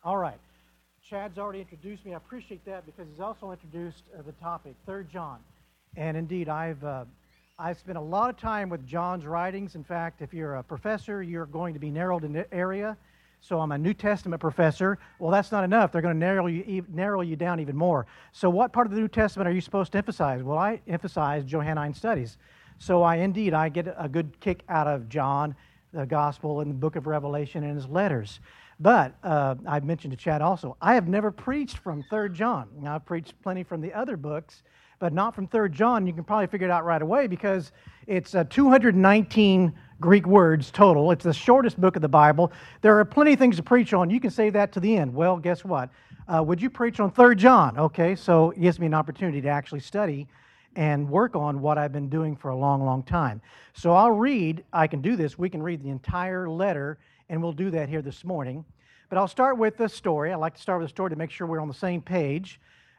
All right. Chad's already introduced me. I appreciate that because he's also introduced the topic, Third John. And indeed, I've spent a lot of time with John's writings. In fact, if you're a professor, you're going to be narrowed in the area. So I'm a New Testament professor. Well, that's not enough. They're going to narrow you down even more. So what part of the New Testament are you supposed to emphasize? Well, I emphasize Johannine studies. So I get a good kick out of John, the Gospel, and the book of Revelation and his letters. But I've mentioned to Chad also, I have never preached from 3 John. Now, I've preached plenty from the other books, but not from 3 John. You can probably figure it out right away because it's 219 Greek words total. It's the shortest book of the Bible. There are plenty of things to preach on. You can save that to the end. Well, guess what? Would you preach on 3 John? Okay, so it gives me an opportunity to actually study and work on what I've been doing for a long, long time. So I can do this. We can read the entire letter, and we'll do that here this morning. But I'll start with the story. I like to start with a story to make sure we're on the same page.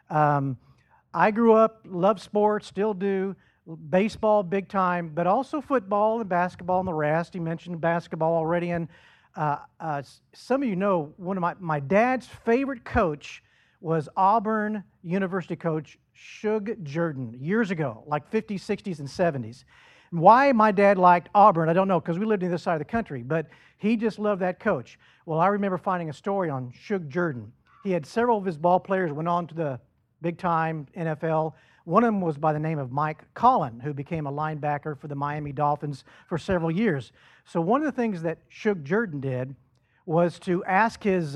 I grew up, loved sports, still do, baseball big time, but also football and basketball and the rest. He mentioned basketball already. And some of you know, one of my dad's favorite coach was Auburn University coach Shug Jordan years ago, like 50s, 60s, and 70s. Why my dad liked Auburn, I don't know, because we lived on this side of the country, but he just loved that coach. Well, I remember finding a story on Shug Jordan. He had several of his ball players went on to the big-time NFL. One of them was by the name of Mike Collin, who became a linebacker for the Miami Dolphins for several years. So one of the things that Shug Jordan did was to ask his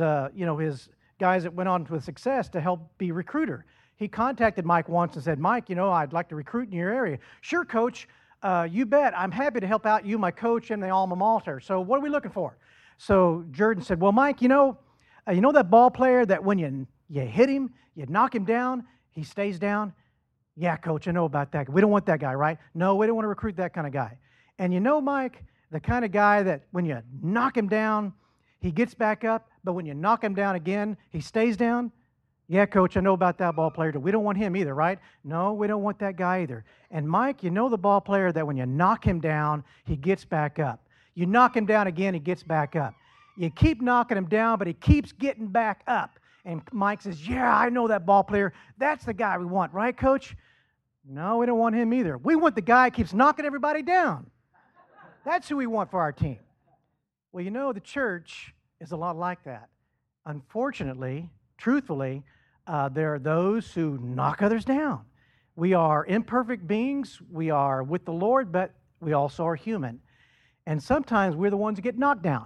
guys that went on to success to help be recruiter. He contacted Mike once and said, Mike, I'd like to recruit in your area. Sure, coach. You bet. I'm happy to help out you, my coach, and the alma mater. So what are we looking for? So Jordan said, well, Mike, you know that ball player that when you hit him, you knock him down, he stays down? Yeah, coach, I know about that. We don't want that guy, right? No, we don't want to recruit that kind of guy. And Mike, the kind of guy that when you knock him down, he gets back up, but when you knock him down again, he stays down? Yeah, coach, I know about that ball player. We don't want him either, right? No, we don't want that guy either. And Mike, the ball player that when you knock him down, he gets back up. You knock him down again, he gets back up. You keep knocking him down, but he keeps getting back up. And Mike says, yeah, I know that ball player. That's the guy we want, right, coach? No, we don't want him either. We want the guy who keeps knocking everybody down. That's who we want for our team. Well, the church is a lot like that. Unfortunately, truthfully, there are those who knock others down. We are imperfect beings. We are with the Lord, but we also are human. And sometimes we're the ones that get knocked down.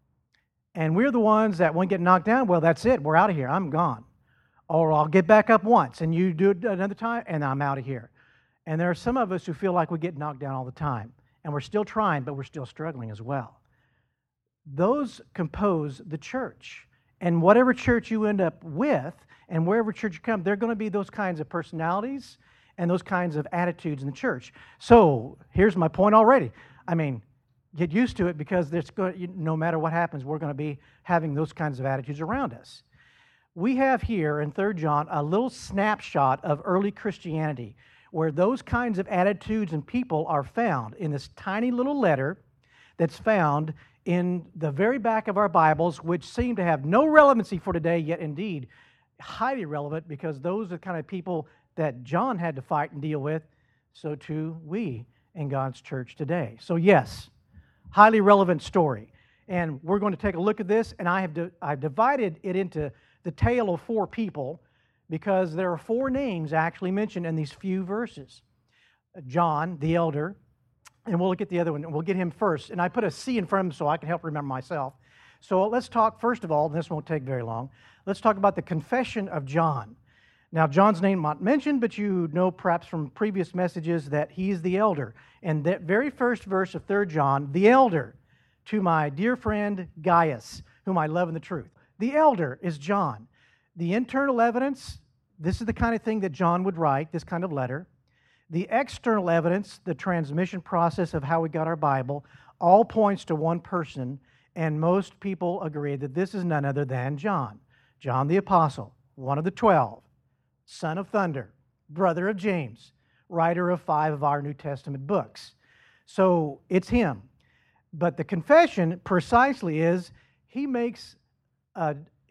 And we're the ones that when we get knocked down, well, that's it. We're out of here. I'm gone. Or I'll get back up once, and you do it another time, and I'm out of here. And there are some of us who feel like we get knocked down all the time. And we're still trying, but we're still struggling as well. Those compose the church. And whatever church you end up with, and wherever church you come, there are going to be those kinds of personalities and those kinds of attitudes in the church. So here's my point already. Get used to it because no matter what happens, we're going to be having those kinds of attitudes around us. We have here in 3 John a little snapshot of early Christianity where those kinds of attitudes and people are found in this tiny little letter that's found in the very back of our Bibles, which seem to have no relevancy for today, yet indeed highly relevant because those are the kind of people that John had to fight and deal with, so too we in God's church today. So yes, highly relevant story. And we're going to take a look at this, and I've divided it into the tale of 4 people because there are 4 names actually mentioned in these few verses. John, the elder, and we'll look at the other one, and we'll get him first. And I put a C in front of him so I can help remember myself. So let's talk, first of all, and this won't take very long, let's talk about the confession of John. Now, John's name not mentioned, but you know perhaps from previous messages that he's the elder. And that very first verse of 3 John, the elder, to my dear friend Gaius, whom I love in the truth. The elder is John. The internal evidence, this is the kind of thing that John would write, this kind of letter. The external evidence, the transmission process of how we got our Bible, all points to one person, and most people agree that this is none other than John. John the Apostle, one of the 12, son of thunder, brother of James, writer of 5 of our New Testament books. So it's him. But the confession precisely is he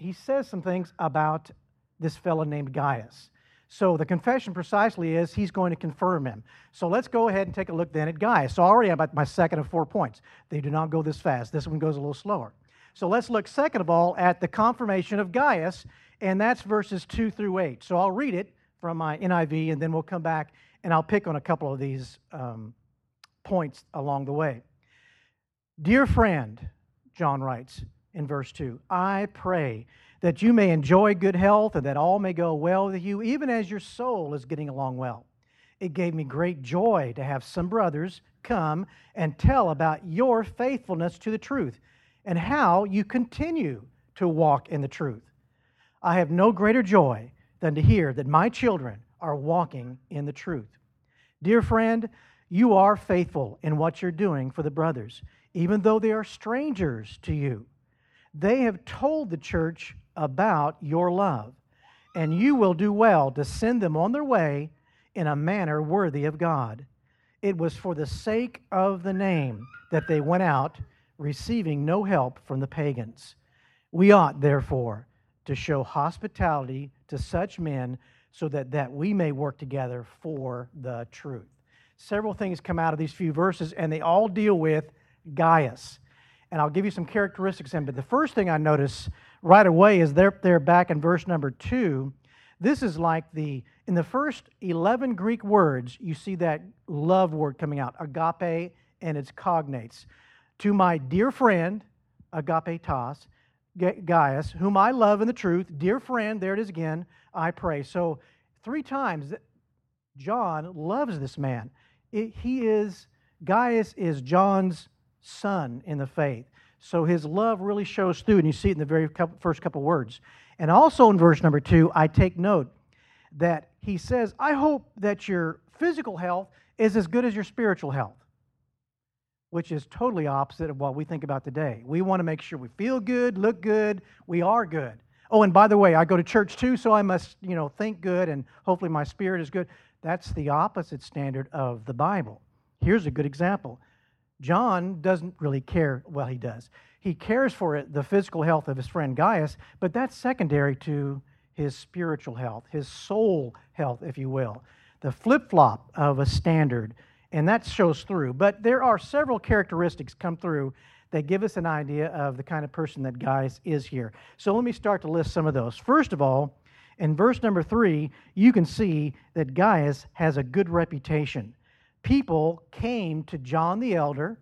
he says some things about this fellow named Gaius. So the confession precisely is he's going to confirm him. So let's go ahead and take a look then at Gaius. So already I'm at my second of 4 points. They do not go this fast. This one goes a little slower. So let's look second of all at the confirmation of Gaius, and that's verses 2 through 8. So I'll read it from my NIV, and then we'll come back and I'll pick on a couple of these points along the way. Dear friend, John writes in verse 2, I pray that you may enjoy good health and that all may go well with you, even as your soul is getting along well. It gave me great joy to have some brothers come and tell about your faithfulness to the truth and how you continue to walk in the truth. I have no greater joy than to hear that my children are walking in the truth. Dear friend, you are faithful in what you're doing for the brothers, even though they are strangers to you. They have told the church about your love, and you will do well to send them on their way in a manner worthy of God. It was for the sake of the name that they went out, receiving no help from the pagans. We ought, therefore, to show hospitality to such men so that we may work together for the truth. Several things come out of these few verses, and they all deal with Gaius. And I'll give you some characteristics of him. But the first thing I notice right away is they're back in verse number 2. This is like in the first 11 Greek words, you see that love word coming out, agape, and its cognates. To my dear friend, agapetos, Gaius, whom I love in the truth, dear friend, there it is again, I pray. So 3 times John loves this man. Gaius is John's son in the faith. So his love really shows through, and you see it in the very first couple words. And also in verse number 2, I take note that he says, I hope that your physical health is as good as your spiritual health, which is totally opposite of what we think about today. We want to make sure we feel good, look good, we are good. Oh, and by the way, I go to church too, so I must, think good, and hopefully my spirit is good. That's the opposite standard of the Bible. Here's a good example. John doesn't really care. Well, he does. He cares for the physical health of his friend Gaius, but that's secondary to his spiritual health, his soul health, if you will. The flip-flop of a standard, and that shows through. But there are several characteristics come through that give us an idea of the kind of person that Gaius is here. So let me start to list some of those. First of all, in verse number 3, you can see that Gaius has a good reputation. People came to John the Elder,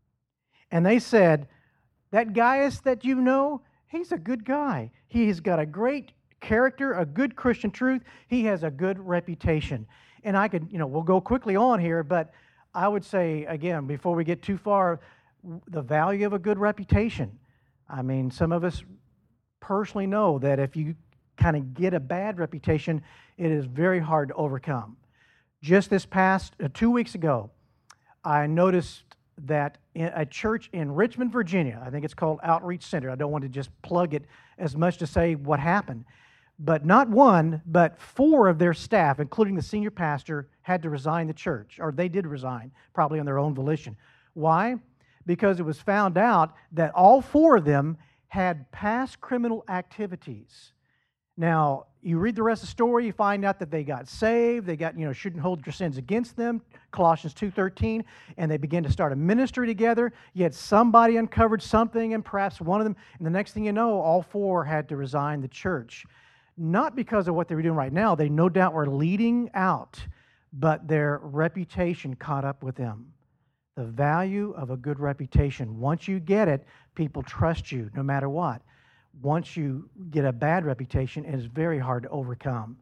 and they said, that Gaius that you know, he's a good guy. He's got a great character, a good Christian truth. He has a good reputation. And I could, we'll go quickly on here, but I would say, again, before we get too far, the value of a good reputation. I mean, some of us personally know that if you kind of get a bad reputation, it is very hard to overcome. Just this past 2 weeks ago, I noticed that in a church in Richmond, Virginia, I think it's called Outreach Center. I don't want to just plug it as much to say what happened. But not one, but 4 of their staff, including the senior pastor, had to resign the church, or they did resign, probably on their own volition. Why? Because it was found out that all 4 of them had past criminal activities. Now, you read the rest of the story, you find out that they got saved, they got, shouldn't hold your sins against them, Colossians 2:13, and they began to start a ministry together, yet somebody uncovered something, and perhaps one of them, and the next thing you know, all 4 had to resign the church. Not because of what they were doing right now, they no doubt were leading out, but their reputation caught up with them. The value of a good reputation. Once you get it, people trust you no matter what. Once you get a bad reputation, it is very hard to overcome.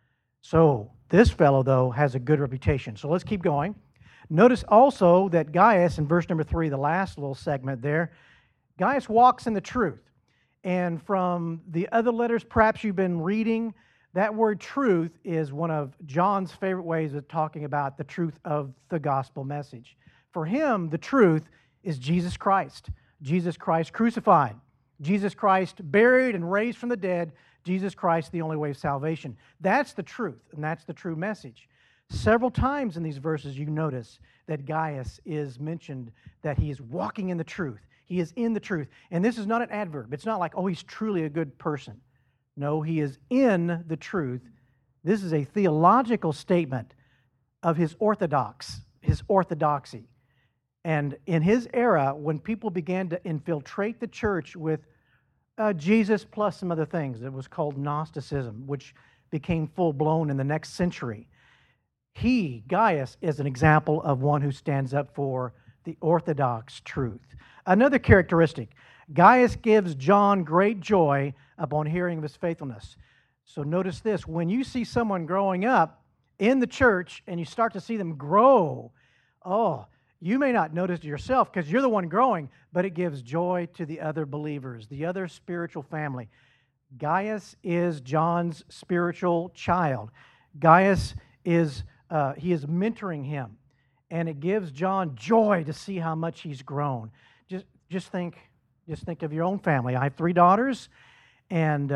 So this fellow, though, has a good reputation. So let's keep going. Notice also that Gaius, in verse number 3, the last little segment there, Gaius walks in the truth. And from the other letters perhaps you've been reading, that word truth is one of John's favorite ways of talking about the truth of the gospel message. For him, the truth is Jesus Christ crucified. Jesus Christ buried and raised from the dead, Jesus Christ the only way of salvation. That's the truth, and that's the true message. Several times in these verses you notice that Gaius is mentioned, that he is walking in the truth. He is in the truth. And this is not an adverb. It's not like, oh, he's truly a good person. No, he is in the truth. This is a theological statement of his orthodoxy. And in his era, when people began to infiltrate the church with Jesus plus some other things, it was called Gnosticism, which became full-blown in the next century. Gaius, is an example of one who stands up for the orthodox truth. Another characteristic, Gaius gives John great joy upon hearing of his faithfulness. So notice this, when you see someone growing up in the church and you start to see them grow, you may not notice it yourself because you're the one growing, but it gives joy to the other believers, the other spiritual family. Gaius is John's spiritual child. Gaius is mentoring him, and it gives John joy to see how much he's grown. Just think of your own family. I have 3 daughters, and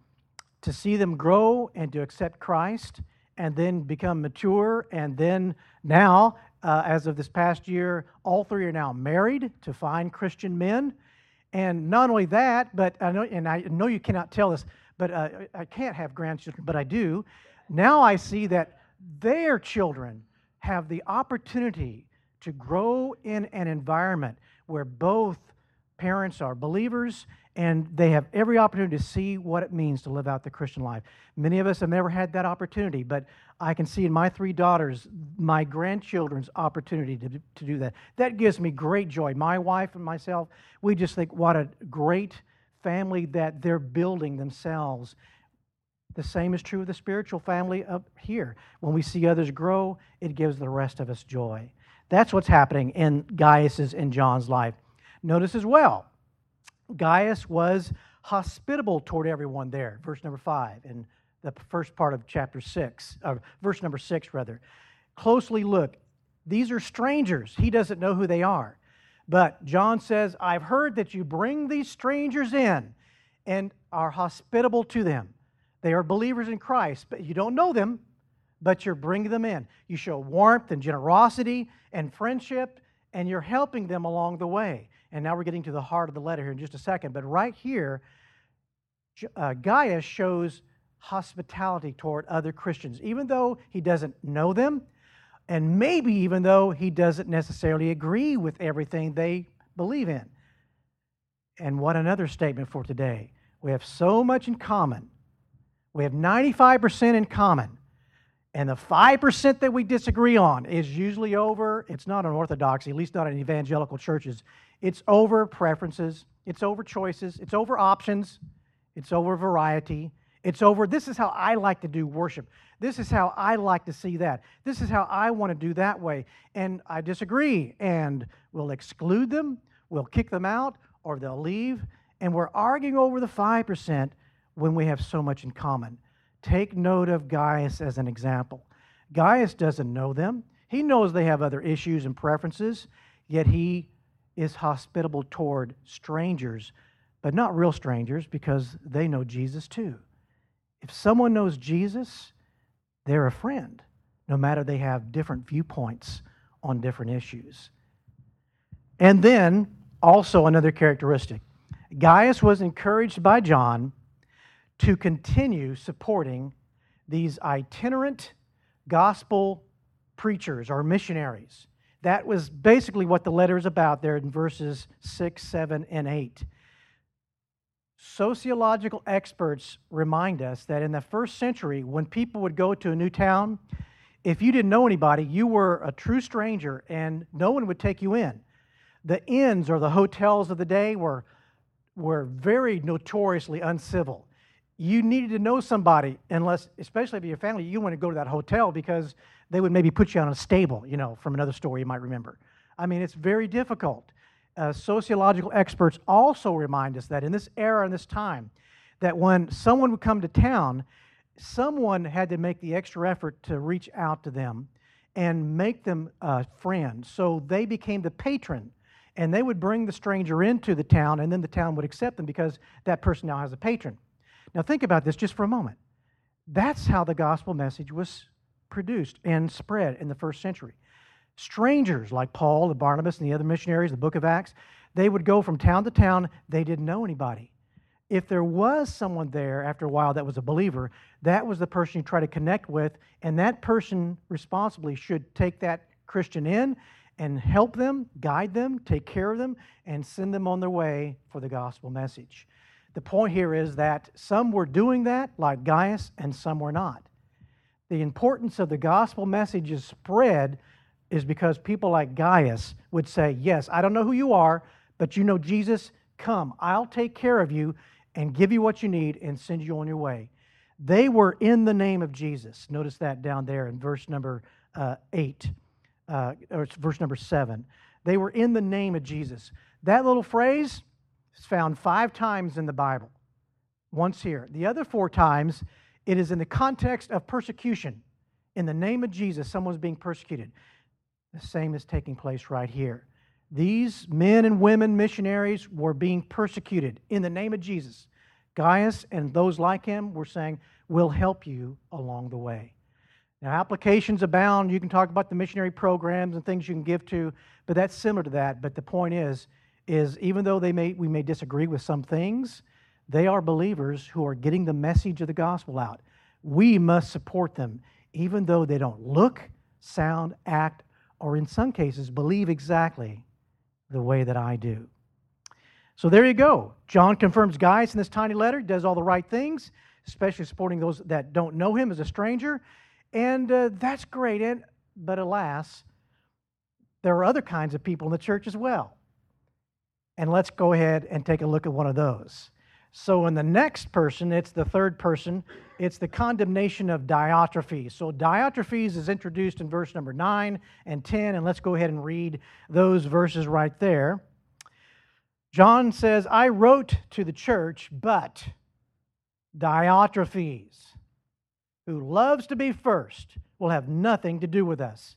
to see them grow and to accept Christ and then become mature, and then now, as of this past year, all 3 are now married to fine Christian men. And not only that, but I know you cannot tell this, but I can't have grandchildren, but I do. Now I see that their children have the opportunity to grow in an environment where both parents are believers and they have every opportunity to see what it means to live out the Christian life. Many of us have never had that opportunity, but I can see in my 3 daughters, my grandchildren's opportunity to do that. That gives me great joy. My wife and myself, we just think what a great family that they're building themselves. The same is true of the spiritual family up here. When we see others grow, it gives the rest of us joy. That's what's happening in Gaius's and John's life. Notice as well, Gaius was hospitable toward everyone there. Verse number 5 in the first part of chapter 6, or verse number 6 rather. Closely look. These are strangers. He doesn't know who they are. But John says, I've heard that you bring these strangers in and are hospitable to them. They are believers in Christ, but you don't know them, but you're bringing them in. You show warmth and generosity and friendship, and you're helping them along the way. And now we're getting to the heart of the letter here in just a second. But right here, Gaius shows hospitality toward other Christians, even though he doesn't know them, and maybe even though he doesn't necessarily agree with everything they believe in. And what another statement for today. We have so much in common. We have 95% in common. And the 5% that we disagree on is usually over, it's not an orthodoxy, at least not in evangelical churches. It's over preferences, it's over choices, it's over options, it's over variety, it's over, this is how I like to do worship. This is how I like to see that. This is how I want to do that way. And I disagree, and we'll exclude them, we'll kick them out, or they'll leave. And we're arguing over the 5% when we have so much in common. Take note of Gaius as an example. Gaius doesn't know them. He knows they have other issues and preferences, yet he is hospitable toward strangers, but not real strangers because they know Jesus too. If someone knows Jesus, they're a friend, no matter they have different viewpoints on different issues. And then, also another characteristic. Gaius was encouraged by John to continue supporting these itinerant gospel preachers or missionaries. That was basically what the letter is about there in verses 6, 7, and 8. Sociological experts remind us that in the first century, when people would go to a new town, if you didn't know anybody, you were a true stranger and no one would take you in. The inns or the hotels of the day were very notoriously uncivil. You needed to know somebody, unless, especially if you're a family, you want to go to that hotel because they would maybe put you on a stable, from another story you might remember. I mean, it's very difficult. Sociological experts also remind us that in this era and this time, that when someone would come to town, someone had to make the extra effort to reach out to them and make them friends. So they became the patron, and they would bring the stranger into the town, and then the town would accept them because that person now has a patron. Now think about this just for a moment. That's how the gospel message was produced and spread in the first century. Strangers like Paul, the Barnabas, and the other missionaries, the book of Acts, They would go from town to town. They didn't know anybody. If there was someone there after a while that was a believer, that was the person you try to connect with, and that person responsibly should take that Christian in and help them, guide them, take care of them, and send them on their way for the gospel message. The point here is that some were doing that, like Gaius, and some were not. The importance of the gospel message's spread is because people like Gaius would say, yes, I don't know who you are, but you know Jesus, come, I'll take care of you and give you what you need and send you on your way. They were in the name of Jesus. Notice that down there in verse number 8, or it's verse number 7. They were in the name of Jesus. That little phrase is found 5 times in the Bible. Once here. The other 4 times, it is in the context of persecution. In the name of Jesus, someone's being persecuted. The same is taking place right here. These men and women missionaries were being persecuted in the name of Jesus. Gaius and those like him were saying, we'll help you along the way. Now, applications abound. You can talk about the missionary programs and things you can give to, but that's similar to that. But the point is even though we may disagree with some things, they are believers who are getting the message of the gospel out. We must support them, even though they don't look, sound, act, or in some cases believe exactly the way that I do. So there you go. John confirms Gaius in this tiny letter. He does all the right things, especially supporting those that don't know him as a stranger. And that's great. But alas, there are other kinds of people in the church as well. And let's go ahead and take a look at one of those. So in the next person, it's the third person. It's the condemnation of Diotrephes. So Diotrephes is introduced in verse number 9 and 10, and let's go ahead and read those verses right there. John says, I wrote to the church, but Diotrephes, who loves to be first, will have nothing to do with us.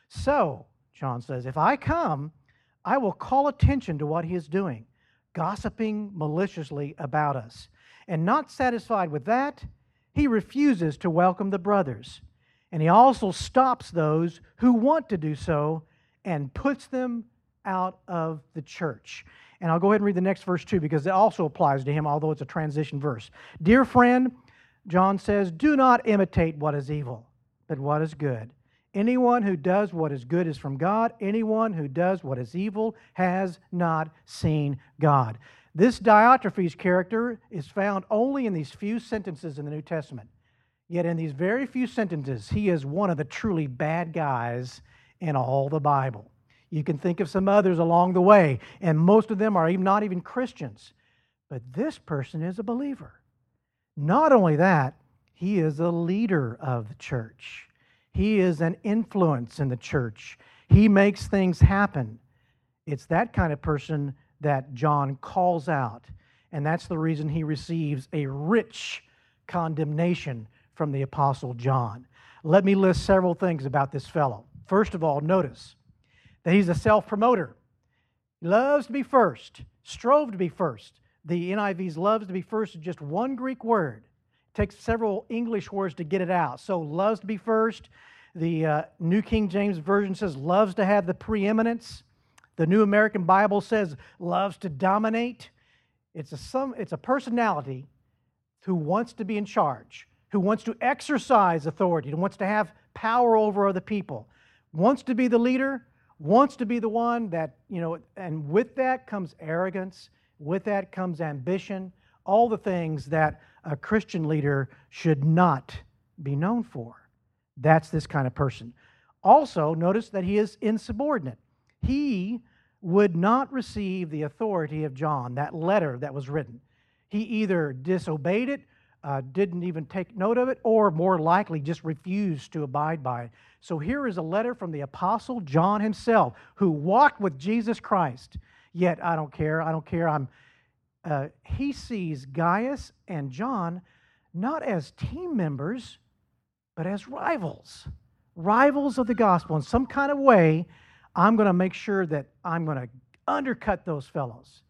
So, John says, if I come, I will call attention to what he is doing, gossiping maliciously about us. And not satisfied with that, he refuses to welcome the brothers. And he also stops those who want to do so and puts them out of the church. And I'll go ahead and read the next verse too, because it also applies to him, although it's a transition verse. Dear friend, John says, do not imitate what is evil, but what is good. Anyone who does what is good is from God. Anyone who does what is evil has not seen God. This Diotrephes character is found only in these few sentences in the New Testament. Yet in these very few sentences, he is one of the truly bad guys in all the Bible. You can think of some others along the way, and most of them are not even Christians. But this person is a believer. Not only that, he is a leader of the church. He is an influence in the church. He makes things happen. It's that kind of person that John calls out. And that's the reason he receives a rich condemnation from the Apostle John. Let me list several things about this fellow. First of all, notice that he's a self-promoter. He loves to be first, strove to be first. The NIV's loves to be first is just one Greek word. It takes several English words to get it out. So loves to be first. The New King James Version says loves to have the preeminence. The New American Bible says loves to dominate. It's a personality who wants to be in charge, who wants to exercise authority, who wants to have power over other people, wants to be the leader, wants to be the one that, and with that comes arrogance, with that comes ambition, all the things that a Christian leader should not be known for. That's this kind of person. Also, notice that he is insubordinate. He would not receive the authority of John, that letter that was written. He either disobeyed it, didn't even take note of it, or more likely just refused to abide by it. So here is a letter from the Apostle John himself, who walked with Jesus Christ. Yet, I don't care. He sees Gaius and John not as team members, but as rivals of the gospel. In some kind of way, I'm going to make sure that I'm going to undercut those fellows.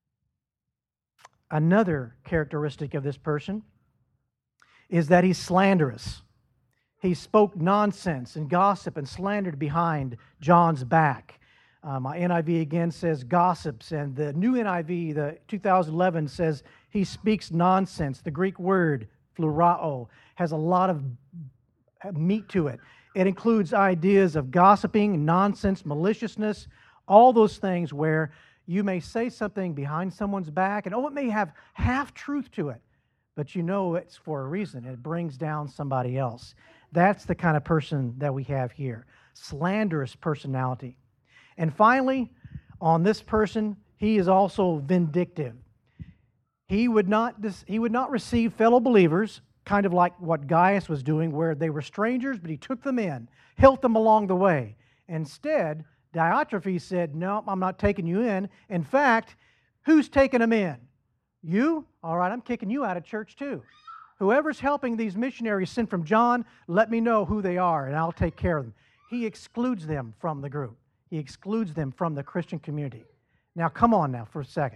Another characteristic of this person is that he's slanderous. He spoke nonsense and gossip and slandered behind John's back. My NIV again says gossips, and the new NIV, the 2011, says he speaks nonsense. The Greek word, phleurao, has a lot of meat to it. It includes ideas of gossiping, nonsense, maliciousness, all those things where you may say something behind someone's back, and it may have half-truth to it, but you know it's for a reason. It brings down somebody else. That's the kind of person that we have here. Slanderous personality. And finally, on this person, he is also vindictive. He would not receive fellow believers, kind of like what Gaius was doing, where they were strangers, but he took them in, helped them along the way. Instead, Diotrephes said, no, I'm not taking you in. In fact, who's taking them in? You? All right, I'm kicking you out of church too. Whoever's helping these missionaries sent from John, let me know who they are, and I'll take care of them. He excludes them from the group. He excludes them from the Christian community. Now, come on now for a second.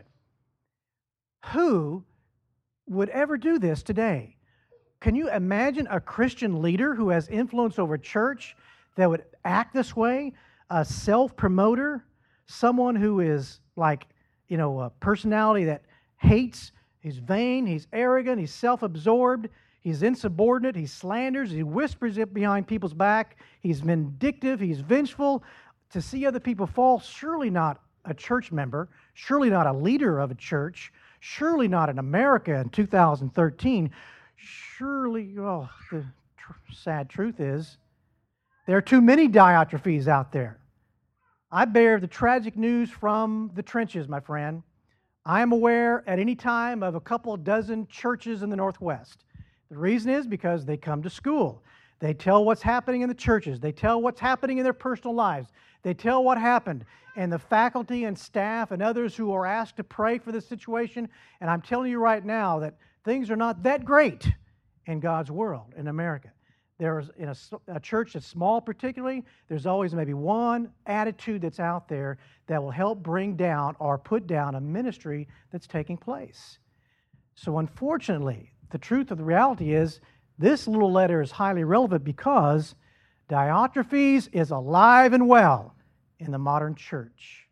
Who would ever do this today? Can you imagine a Christian leader who has influence over church that would act this way? A self-promoter, someone who is like, a personality that hates, he's vain, he's arrogant, he's self-absorbed, he's insubordinate, he slanders, he whispers it behind people's back, he's vindictive, he's vengeful. To see other people fall, surely not a church member, surely not a leader of a church, surely not in America in 2013. Surely, the sad truth is, there are too many Diotrephes out there. I bear the tragic news from the trenches, my friend. I am aware at any time of a couple dozen churches in the Northwest. The reason is because they come to school. They tell what's happening in the churches. They tell what's happening in their personal lives. They tell what happened. And the faculty and staff and others who are asked to pray for this situation, and I'm telling you right now that things are not that great in God's world, in America. There's in a church that's small particularly, there's always maybe one attitude that's out there that will help bring down or put down a ministry that's taking place. So unfortunately, the truth of the reality is this little letter is highly relevant because Diotrephes is alive and well in the modern church.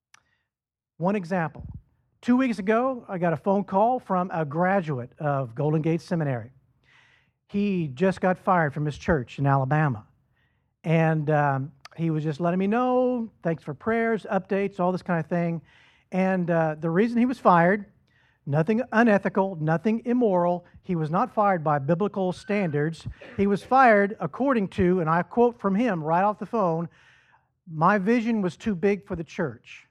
One example. 2 weeks ago, I got a phone call from a graduate of Golden Gate Seminary. He just got fired from his church in Alabama. And he was just letting me know, thanks for prayers, updates, all this kind of thing. And the reason he was fired, nothing unethical, nothing immoral. He was not fired by biblical standards. He was fired according to, and I quote from him right off the phone, my vision was too big for the church.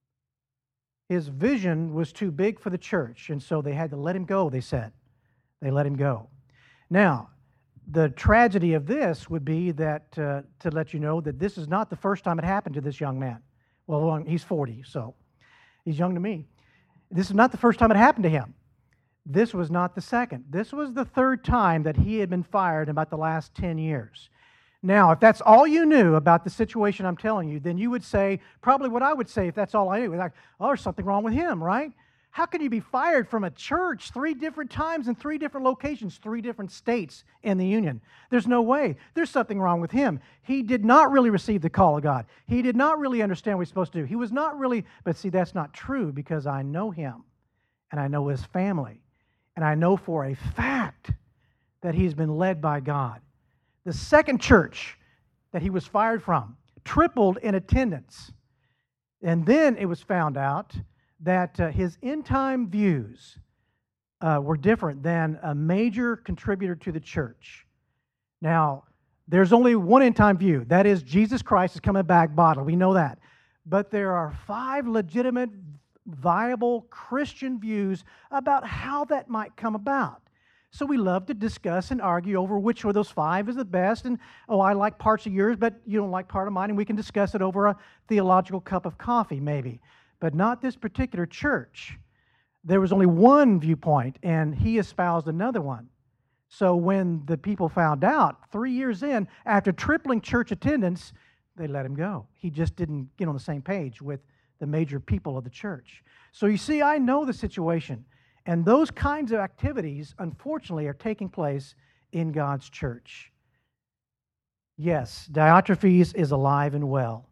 His vision was too big for the church, and so they had to let him go, they said. They let him go. Now, the tragedy of this would be that, to let you know, that this is not the first time it happened to this young man. Well, he's 40, so he's young to me. This is not the first time it happened to him. This was not the second. This was the third time that he had been fired in about the last 10 years. Now, if that's all you knew about the situation I'm telling you, then you would say, probably what I would say if that's all I knew, like, oh, there's something wrong with him, right? How can you be fired from a church 3 different times in 3 different locations, 3 different states in the Union? There's no way. There's something wrong with him. He did not really receive the call of God. He did not really understand what he's supposed to do. He was not really, but see, that's not true because I know him and I know his family and I know for a fact that he's been led by God. The second church that he was fired from tripled in attendance. And then it was found out that his end-time views were different than a major contributor to the church. Now, there's only one end-time view. That is, Jesus Christ is coming back bodily. We know that. But there are 5 legitimate, viable Christian views about how that might come about. So we love to discuss and argue over which of those 5 is the best. And, oh, I like parts of yours, but you don't like part of mine. And we can discuss it over a theological cup of coffee, maybe. But not this particular church. There was only one viewpoint, and he espoused another one. So when the people found out, 3 years in, after tripling church attendance, they let him go. He just didn't get on the same page with the major people of the church. So you see, I know the situation. And those kinds of activities, unfortunately, are taking place in God's church. Yes, Diotrephes is alive and well.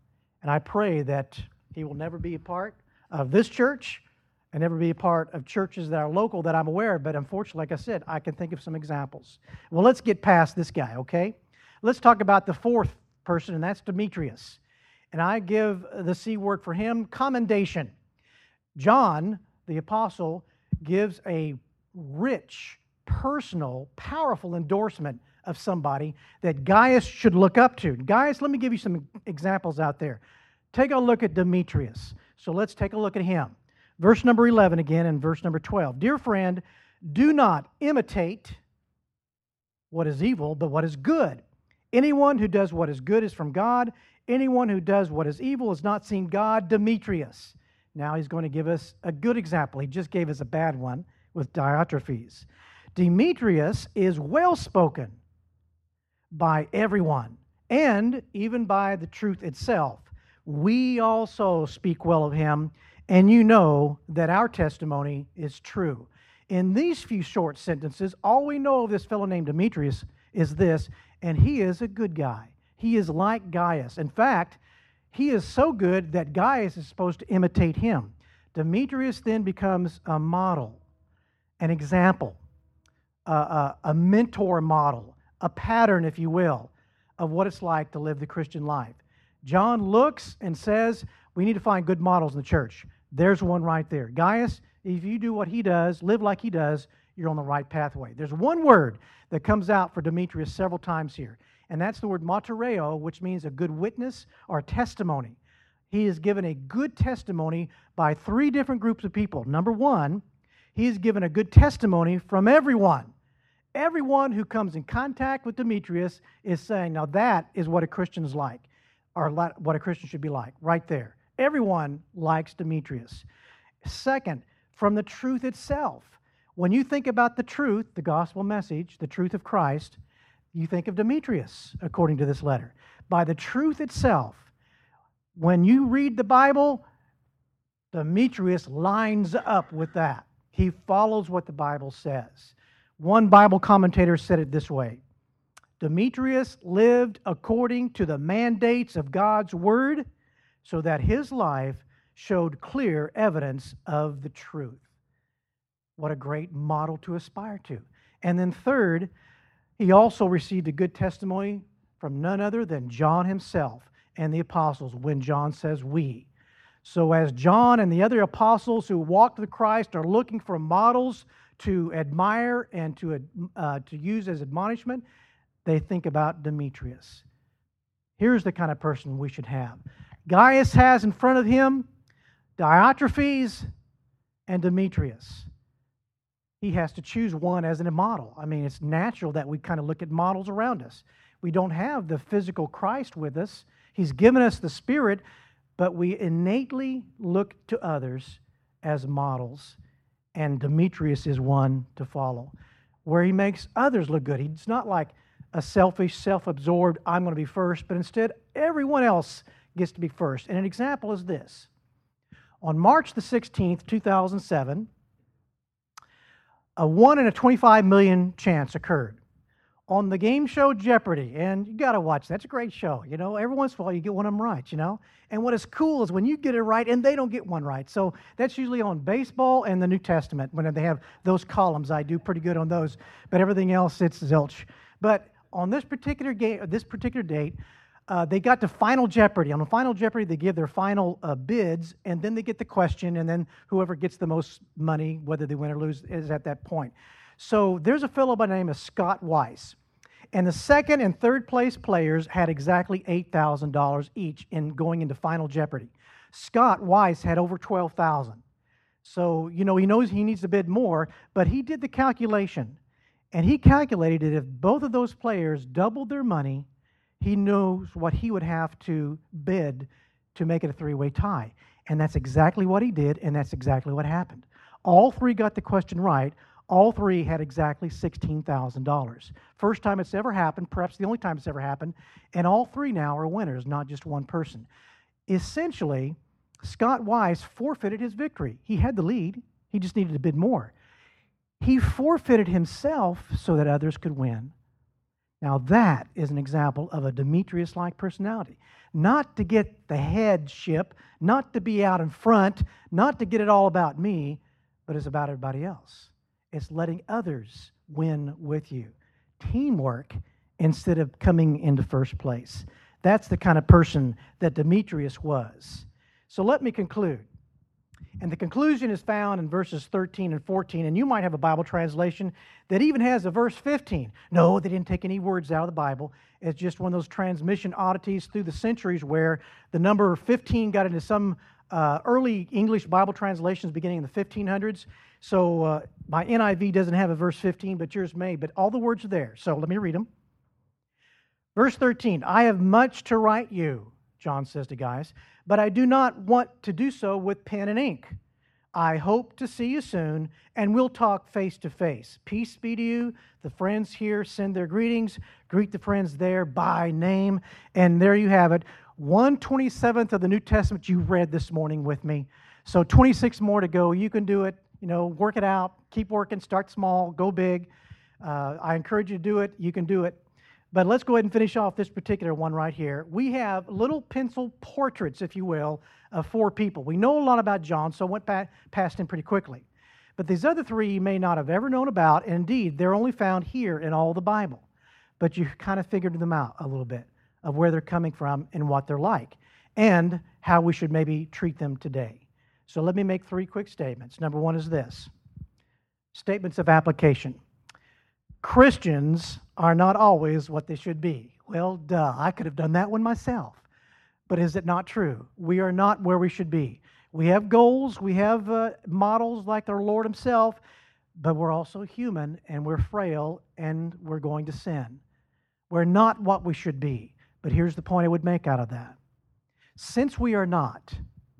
And I pray that he will never be a part of this church and never be a part of churches that are local that I'm aware of. But unfortunately, like I said, I can think of some examples. Well, let's get past this guy, okay? Let's talk about the fourth person, and that's Demetrius. And I give the C word for him, commendation. John, the apostle, gives a rich, personal, powerful endorsement of somebody that Gaius should look up to. Gaius, let me give you some examples out there. Take a look at Demetrius. So let's take a look at him. Verse number 11 again and verse number 12. Dear friend, do not imitate what is evil, but what is good. Anyone who does what is good is from God. Anyone who does what is evil has not seen God. Demetrius. Now he's going to give us a good example. He just gave us a bad one with Diotrephes. Demetrius is well spoken by everyone, and even by the truth itself. We also speak well of him, and you know that our testimony is true. In these few short sentences, all we know of this fellow named Demetrius is this, and he is a good guy. He is like Gaius. In fact, he is so good that Gaius is supposed to imitate him. Demetrius then becomes a model, an example, a mentor model, a pattern, if you will, of what it's like to live the Christian life. John looks and says, we need to find good models in the church. There's one right there. Gaius, if you do what he does, live like he does, you're on the right pathway. There's one word that comes out for Demetrius several times here, and that's the word martyreo, which means a good witness or testimony. He is given a good testimony by three different groups of people. Number one, he is given a good testimony from everyone. Everyone who comes in contact with Demetrius is saying, now that is what a Christian is like, or what a Christian should be like, right there. Everyone likes Demetrius. Second, from the truth itself. When you think about the truth, the gospel message, the truth of Christ, you think of Demetrius, according to this letter. By the truth itself, when you read the Bible, Demetrius lines up with that. He follows what the Bible says. One Bible commentator said it this way: Demetrius lived according to the mandates of God's Word so that his life showed clear evidence of the truth. What a great model to aspire to. And then third, he also received a good testimony from none other than John himself and the apostles when John says we. So as John and the other apostles who walked with Christ are looking for models to admire and to use as admonishment, they think about Demetrius. Here's the kind of person we should have. Gaius has in front of him Diotrephes and Demetrius. He has to choose one as a model. I mean, it's natural that we kind of look at models around us. We don't have the physical Christ with us. He's given us the Spirit, but we innately look to others as models, and Demetrius is one to follow, where he makes others look good. He's not like a selfish, self-absorbed, I'm going to be first, but instead everyone else gets to be first. And an example is this. On March the 16th, 2007, a 1 in a 25 million chance occurred on the game show Jeopardy. And you got to watch that. It's a great show. You know, every once in a while you get one of them right, you know. And what is cool is when you get it right and they don't get one right. So that's usually on baseball and the New Testament. When they have those columns, I do pretty good on those. But everything else, it's zilch. But on this particular date, they got to Final Jeopardy. On the Final Jeopardy, they give their final bids, and then they get the question, and then whoever gets the most money, whether they win or lose, is at that point. So there's a fellow by the name of Scott Weiss, and the second and third place players had exactly $8,000 each in going into Final Jeopardy. Scott Weiss had over $12,000. So, you know, he knows he needs to bid more, but he did the calculation, and he calculated that if both of those players doubled their money, he knows what he would have to bid to make it a three-way tie. And that's exactly what he did, and that's exactly what happened. All three got the question right. All three had exactly $16,000. First time it's ever happened, perhaps the only time it's ever happened, and all three now are winners, not just one person. Essentially, Scott Weiss forfeited his victory. He had the lead. He just needed to bid more. He forfeited himself so that others could win. Now that is an example of a Demetrius-like personality. Not to get the headship, not to be out in front, not to get it all about me, but it's about everybody else. It's letting others win with you. Teamwork instead of coming into first place. That's the kind of person that Demetrius was. So let me conclude. And the conclusion is found in verses 13 and 14, and you might have a Bible translation that even has a verse 15. No, they didn't take any words out of the Bible. It's just one of those transmission oddities through the centuries where the number 15 got into some early English Bible translations beginning in the 1500s. So my NIV doesn't have a verse 15, but yours may. But all the words are there. So let me read them. Verse 13, I have much to write you, John says to Gaius, but I do not want to do so with pen and ink. I hope to see you soon, and we'll talk face to face. Peace be to you. The friends here send their greetings. Greet the friends there by name. And there you have it. 1/27 of the New Testament you read this morning with me. So 26 more to go. You can do it. Work it out. Keep working. Start small. Go big. I encourage you to do it. You can do it. But let's go ahead and finish off this particular one right here. We have little pencil portraits, if you will, of 4 people. We know a lot about John, so I went past him pretty quickly. But these other 3 you may not have ever known about, and indeed, they're only found here in all the Bible. But you kind of figured them out a little bit of where they're coming from and what they're like, and how we should maybe treat them today. So let me make 3 quick statements. Number 1 is this. Statements of application. Christians are not always what they should be. Well, duh, I could have done that one myself. But is it not true? We are not where we should be. We have goals, we have models like our Lord Himself, but we're also human, and we're frail, and we're going to sin. We're not what we should be. But here's the point I would make out of that. Since we are not,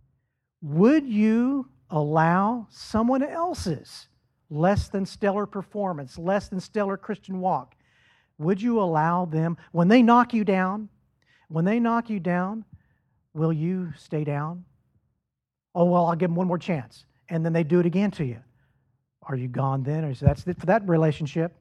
would you allow someone else's less than stellar performance, less than stellar Christian walk, would you allow them, when they knock you down, will you stay down? Oh, well, I'll give them one more chance. And then they do it again to you. Are you gone then? Or that's it for that relationship.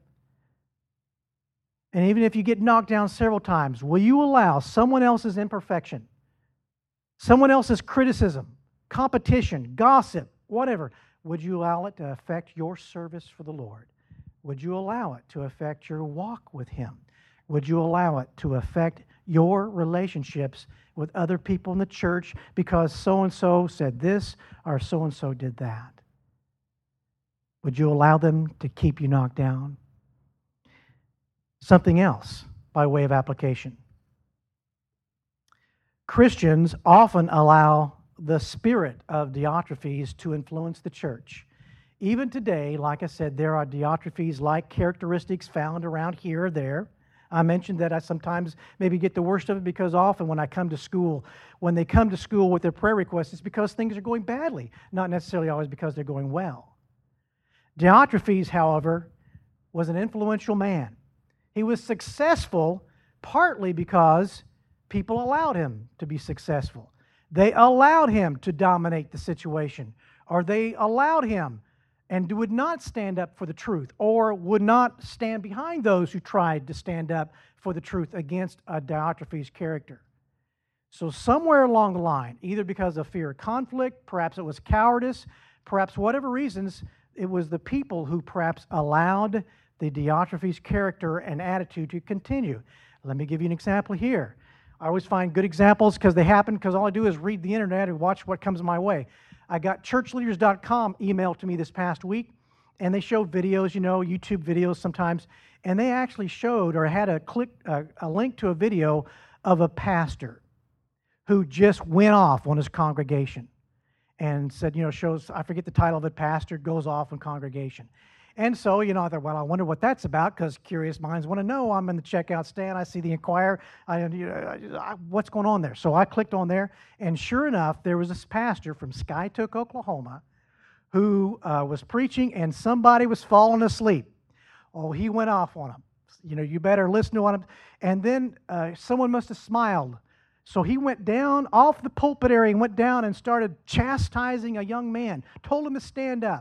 And even if you get knocked down several times, will you allow someone else's imperfection, someone else's criticism, competition, gossip, whatever, would you allow it to affect your service for the Lord? Would you allow it to affect your walk with Him? Would you allow it to affect your relationships with other people in the church because so-and-so said this or so-and-so did that? Would you allow them to keep you knocked down? Something else by way of application. Christians often allow the spirit of Diotrephes to influence the church. Even today, like I said, there are Diotrephes-like characteristics found around here or there. I mentioned that I sometimes maybe get the worst of it because often when I come to school, when they come to school with their prayer requests, it's because things are going badly, not necessarily always because they're going well. Diotrephes, however, was an influential man. He was successful partly because people allowed him to be successful. They allowed him to dominate the situation, or they allowed him and would not stand up for the truth, or would not stand behind those who tried to stand up for the truth against a Diotrephes character. So somewhere along the line, either because of fear of conflict, perhaps it was cowardice, perhaps whatever reasons, it was the people who perhaps allowed the Diotrephes character and attitude to continue. Let me give you an example here. I always find good examples because they happen because all I do is read the internet and watch what comes my way. I got churchleaders.com emailed to me this past week, and they show videos, YouTube videos sometimes, and they actually showed or had a link to a video of a pastor who just went off on his congregation and said, shows, I forget the title of it, pastor goes off on congregation. And so, I thought, well, I wonder what that's about because curious minds want to know. I'm in the checkout stand. I see the Inquirer. What's going on there? So I clicked on there, and sure enough, there was this pastor from Skytook, Oklahoma, who was preaching, and somebody was falling asleep. Oh, he went off on him. You better listen to him. And then someone must have smiled. So he went down off the pulpit area and went down and started chastising a young man, told him to stand up.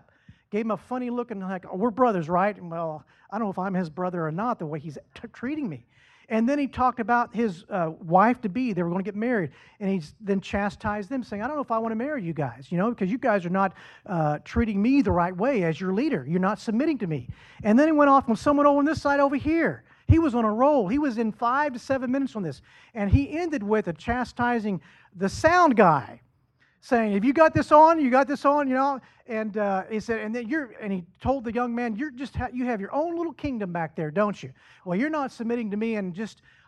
gave him a funny look and like, oh, we're brothers, right? And well, I don't know if I'm his brother or not, the way he's treating me. And then he talked about his wife-to-be. They were going to get married. And he then chastised them, saying, I don't know if I want to marry you guys, because you guys are not treating me the right way as your leader. You're not submitting to me. And then he went off on someone over on this side over here. He was on a roll. He was in 5 to 7 minutes on this. And he ended with a chastising the sound guy, saying, "Have you got this on? You got this on, And he said, and he told the young man, you have your own little kingdom back there, don't you? Well, you're not submitting to me. And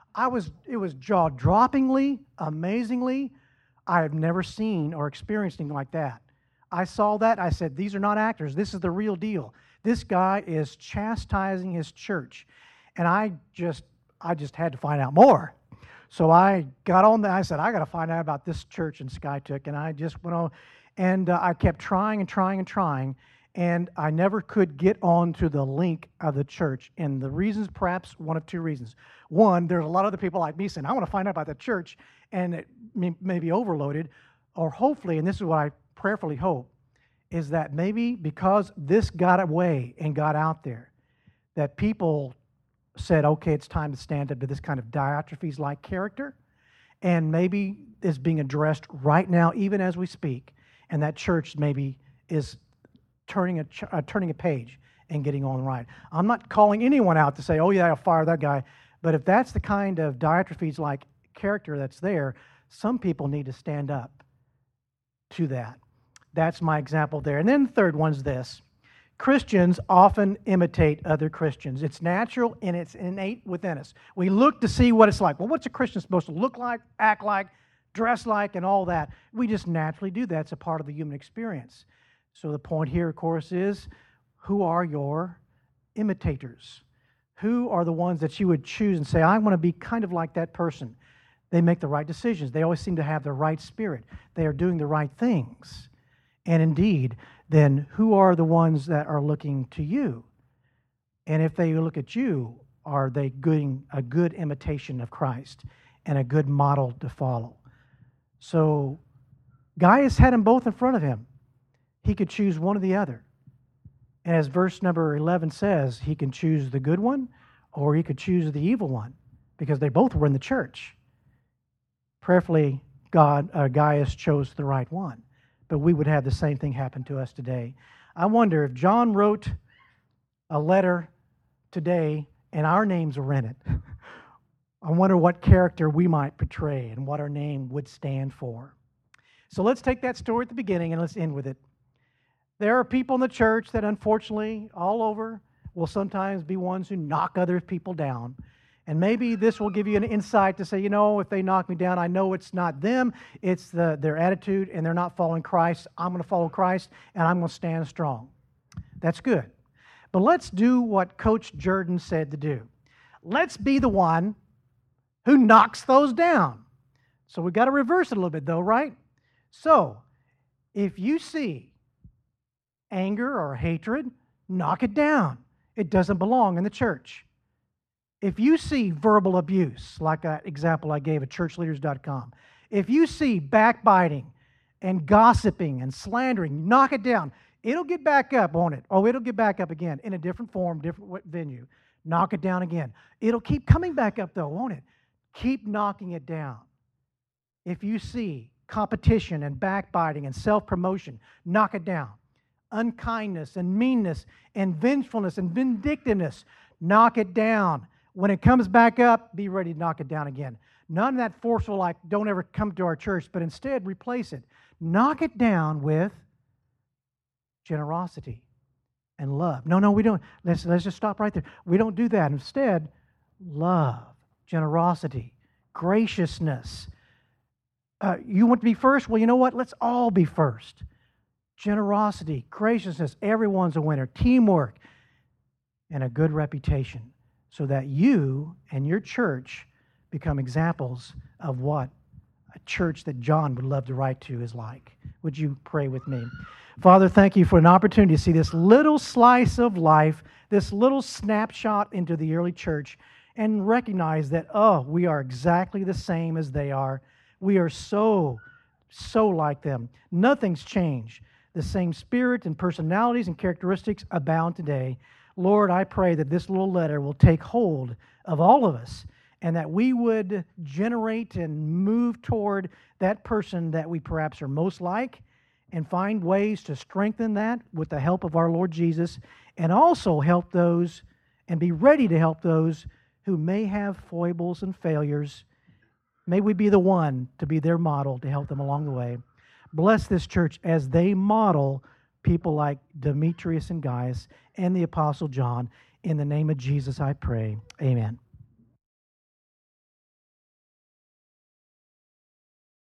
it was jaw-droppingly, amazingly, I have never seen or experienced anything like that. I saw that. I said, these are not actors. This is the real deal. This guy is chastising his church. And I just had to find out more. So I got on there. I said, I got to find out about this church in Skiatook. And I just went on, and I kept trying and trying and trying, and I never could get on to the link of the church. And the reasons, perhaps one of two reasons. One, there's a lot of other people like me saying, I want to find out about the church, and it may be overloaded. Or hopefully, and this is what I prayerfully hope, is that maybe because this got away and got out there, that people said, okay, it's time to stand up to this kind of Diotrephes-like character, and maybe is being addressed right now, even as we speak, and that church maybe is turning a page and getting on right. I'm not calling anyone out to say, oh yeah, I'll fire that guy, but if that's the kind of Diotrephes-like character that's there, some people need to stand up to that. That's my example there. And then the third one's this. Christians often imitate other Christians. It's natural and it's innate within us. We look to see what it's like. Well, what's a Christian supposed to look like, act like, dress like, and all that? We just naturally do that. It's a part of the human experience. So the point here, of course, is who are your imitators? Who are the ones that you would choose and say, I want to be kind of like that person? They make the right decisions. They always seem to have the right spirit. They are doing the right things. And indeed, then who are the ones that are looking to you? And if they look at you, are they doing a good imitation of Christ and a good model to follow? So Gaius had them both in front of him. He could choose one or the other. And as verse number 11 says, he can choose the good one or he could choose the evil one because they both were in the church. Prayerfully, Gaius chose the right one. But we would have the same thing happen to us today. I wonder if John wrote a letter today and our names were in it. I wonder what character we might portray and what our name would stand for. So let's take that story at the beginning and let's end with it. There are people in the church that unfortunately all over will sometimes be ones who knock other people down. And maybe this will give you an insight to say, if they knock me down, I know it's not them, it's their attitude, and they're not following Christ. I'm going to follow Christ, and I'm going to stand strong. That's good. But let's do what Coach Jordan said to do. Let's be the one who knocks those down. So we've got to reverse it a little bit, though, right? So if you see anger or hatred, knock it down. It doesn't belong in the church. If you see verbal abuse, like that example I gave at churchleaders.com, if you see backbiting and gossiping and slandering, knock it down. It'll get back up, won't it? Oh, it'll get back up again in a different form, different venue. Knock it down again. It'll keep coming back up, though, won't it? Keep knocking it down. If you see competition and backbiting and self-promotion, knock it down. Unkindness and meanness and vengefulness and vindictiveness, knock it down. When it comes back up, be ready to knock it down again. None of that forceful, like, don't ever come to our church, but instead replace it. Knock it down with generosity and love. No, we don't. Let's just stop right there. We don't do that. Instead, love, generosity, graciousness. You want to be first? Well, you know what? Let's all be first. Generosity, graciousness, everyone's a winner. Teamwork, and a good reputation, so that you and your church become examples of what a church that John would love to write to is like. Would you pray with me? Father, thank you for an opportunity to see this little slice of life, this little snapshot into the early church, and recognize that, we are exactly the same as they are. We are so like them. Nothing's changed. the same spirit and personalities and characteristics abound today. Lord, I pray that this little letter will take hold of all of us and that we would generate and move toward that person that we perhaps are most like and find ways to strengthen that with the help of our Lord Jesus, and also help those and be ready to help those who may have foibles and failures. May we be the one to be their model to help them along the way. Bless this church as they model people like Demetrius and Gaius and the Apostle John. In the name of Jesus, I pray. Amen.